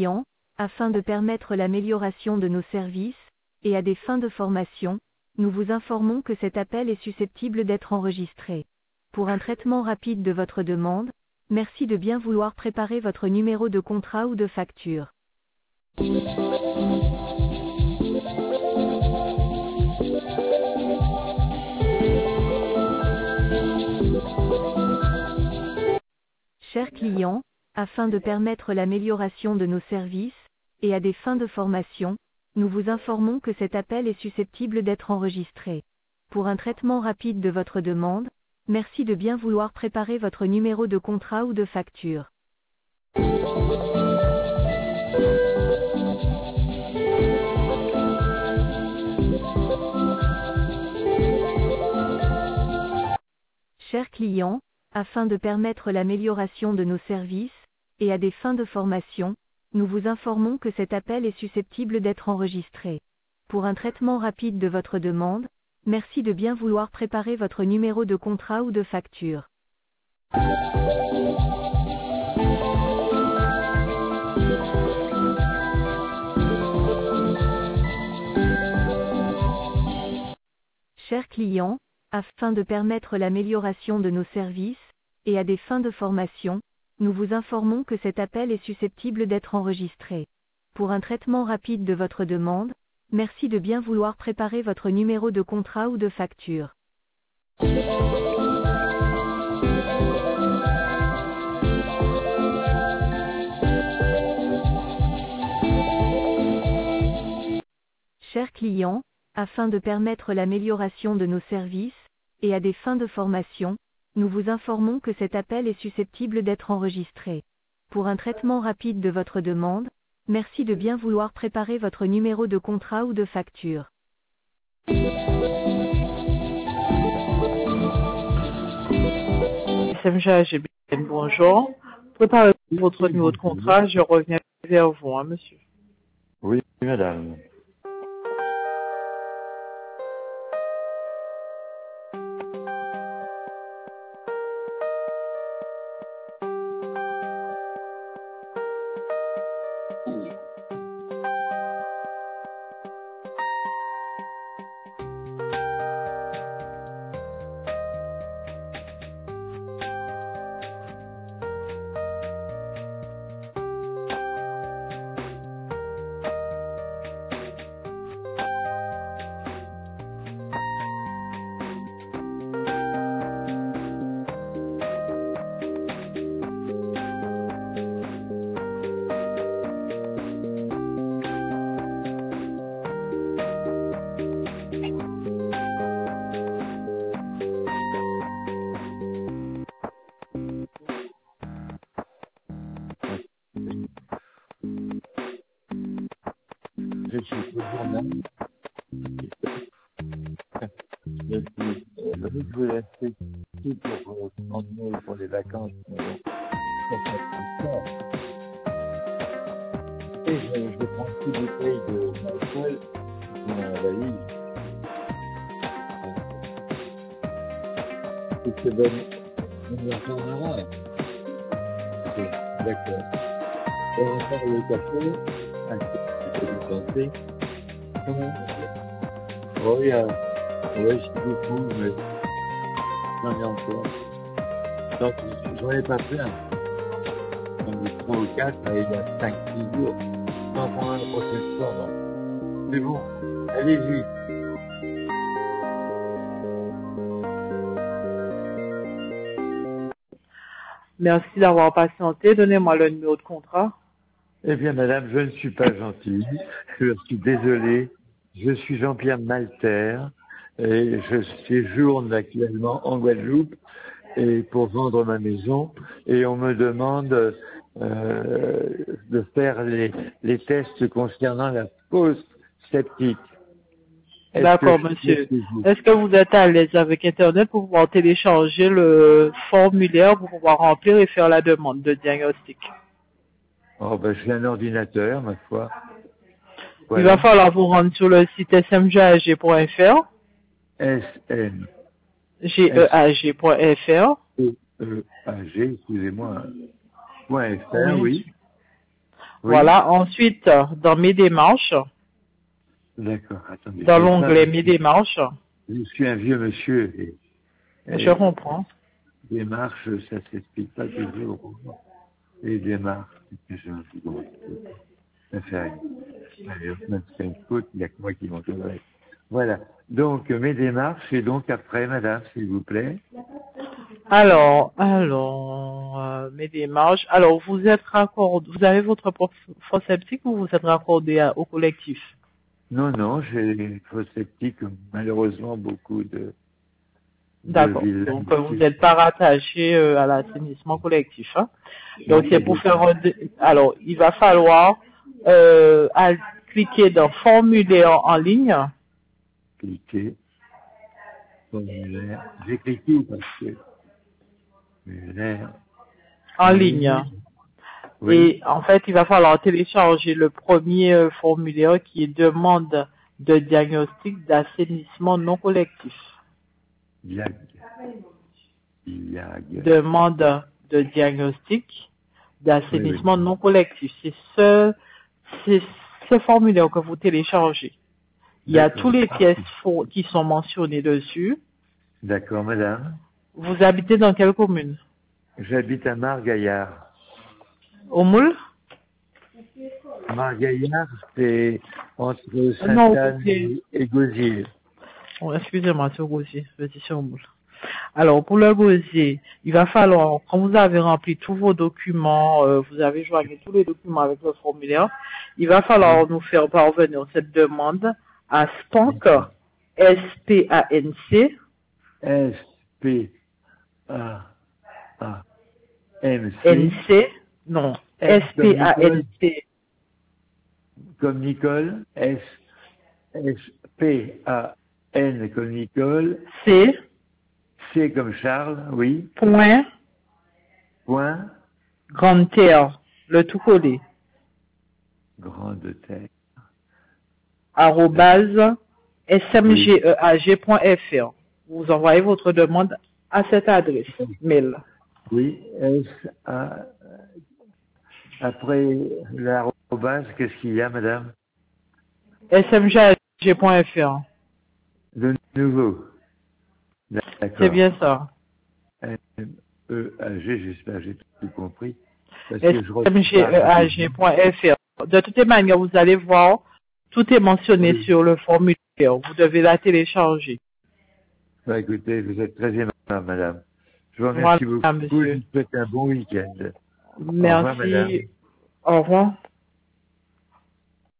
client, afin de permettre l'amélioration de nos services, et à des fins de formation, nous vous informons que cet appel est susceptible d'être enregistré. Pour un traitement rapide de votre demande, merci de bien vouloir préparer votre numéro de contrat ou de facture. Chers clients, afin de permettre l'amélioration de nos services, et à des fins de formation, nous vous informons que cet appel est susceptible d'être enregistré. Pour un traitement rapide de votre demande, merci de bien vouloir préparer votre numéro de contrat ou de facture. Chers clients, afin de permettre l'amélioration de nos services, et à des fins de formation, nous vous informons que cet appel est susceptible d'être enregistré. Pour un traitement rapide de votre demande, merci de bien vouloir préparer votre numéro de contrat ou de facture. Chers clients, afin de permettre l'amélioration de nos services, et à des fins de formation, nous vous informons que cet appel est susceptible d'être enregistré. Pour un traitement rapide de votre demande, merci de bien vouloir préparer votre numéro de contrat ou de facture. Chers clients, afin de permettre l'amélioration de nos services, et à des fins de formation, nous vous informons que cet appel est susceptible d'être enregistré. Pour un traitement rapide de votre demande, merci de bien vouloir préparer votre numéro de contrat ou de facture. SMG, bonjour. Préparez votre numéro de contrat, je reviens vers vous, hein, monsieur. Oui, madame. Je suis toujours là. Je voulais rester ici pour emmener pour les vacances. Et je prends une petite bouteille de alcool dans la valise. Et c'est bon. On y retournera. Ok, d'accord. On va faire le café. Vous pensez? Comment? Oh, il y a, ouais, je suis beaucoup, mais j'en ai encore. Donc, j'en ai pas plein. J'en ai 3 ou 4, il y a 5-6 jours. J'en prends un la prochaine fois, non. C'est bon. Allez-y. Merci d'avoir patienté. Donnez-moi le numéro de contrat. Eh bien, madame, je ne suis pas gentil. Je suis désolé. Je suis Jean-Pierre Malter et je séjourne actuellement en Guadeloupe et pour vendre ma maison. Et on me demande de faire les tests concernant la fosse septique. D'accord, monsieur. Est-ce que vous êtes à l'aise avec Internet pour pouvoir télécharger le formulaire pour pouvoir remplir et faire la demande de diagnostic? Oh, ben, j'ai un ordinateur, ma foi. Voilà. Il va falloir vous rendre sur le site smgag.fr. SN. GEAG.fr. EEAG, excusez-moi. .fr, oui. Oui. Voilà. Ensuite, dans mes démarches, D'accord, attendez. dans l'onglet mes démarches, Je suis un vieux monsieur et je comprends. démarches, ça s'explique pas toujours. Les démarches, c'est que j'ai un petit gros. Ça fait rien. Allez, même si c'est une faute, il n'y a que moi qui m'en donnerai. Voilà. Donc, mes démarches, et donc après, madame, s'il vous plaît. Alors, mes démarches. Alors, vous êtes raccordé, vous avez votre propre fonds septique ou vous êtes raccordé au collectif? Non, j'ai une fosse septique, malheureusement, beaucoup de D'accord. villes. Donc, vous n'êtes pas rattaché à l'assainissement collectif. Hein? Donc, c'est pour faire... Alors, il va falloir cliquer dans formulaire en ligne. Cliquer. Formulaire. J'ai cliqué parce que formulaire. En ligne. Oui. Et en fait, il va falloir télécharger le premier formulaire qui est demande de diagnostic d'assainissement non collectif. Diag. Demande de diagnostic d'assainissement non collectif. C'est ce formulaire que vous téléchargez. Il y a tous les pièces qui sont mentionnées dessus. D'accord, madame. Vous habitez dans quelle commune? J'habite à Margaillard. Au Moule? Margaillard, c'est entre Sainte-Anne et Gosier. Oh, excusez-moi, c'est Gosier. Je dis sur Moule. Alors, pour le Gosier, il va falloir, quand vous avez rempli tous vos documents, vous avez joigné tous les documents avec le formulaire, il va falloir nous faire parvenir cette demande à SPANC, S-P-A-N-C. S-P-A-A-N-C. N-C, non, S-P-A-N-C. Comme Nicole, S-P-A-N comme Nicole. C. C comme Charles, oui. Point. Grande Terre, le tout collé. Grande Terre. @ smgeag.fr. Vous envoyez votre demande à cette adresse mail. Oui, après l'arrobase, qu'est-ce qu'il y a, madame? smgeag.fr. De nouveau. C'est bien ça. SMEAG, j'espère que j'ai tout compris. smgeag.fr. De toute manière, vous allez voir, tout est mentionné sur le formulaire. Vous devez la télécharger. Bah, écoutez, vous êtes très aimable, madame. Je vous remercie beaucoup. Monsieur. Je vous souhaite un bon week-end. Merci. Au revoir, madame. Au revoir.